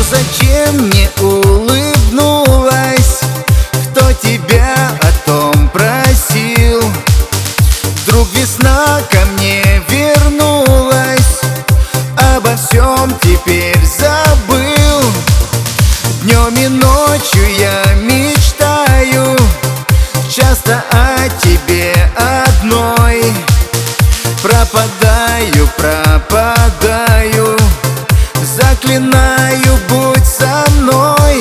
зачем мне улыбнулась? Кто тебя о том просил? Вдруг весна ко мне вернулась, обо всем теперь забыл. Днем и ночью я мечтаю часто о тебе одной. Пропадаю, пропадаю, заклинаю, будь со мной.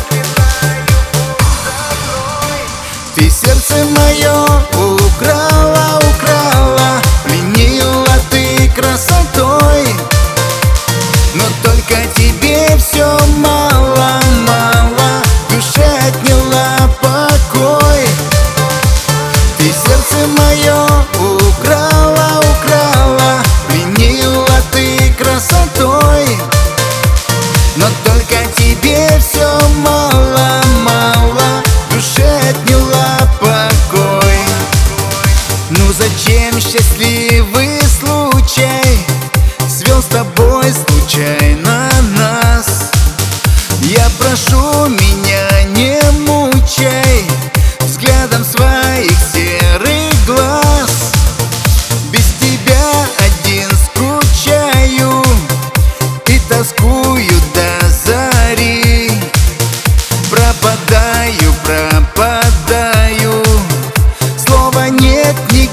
Ты сердце мое украла, украла, пленила ты красотой. Но только тебе все мало, мало, душе отняла покой. Ты сердце мое украла, украла, пленила ты красотой. Но только тебе все мало, мало, душе отняла покой. Ну зачем счастливый случай свел с тобой случайно нас? Я прошу, меня не мучай взглядом своих серых глаз. Без тебя один скучаю и тоскую до зари. Пропадаю, пропадаю, слова нет, не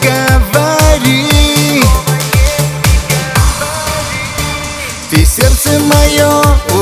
говори. Ты сердце мое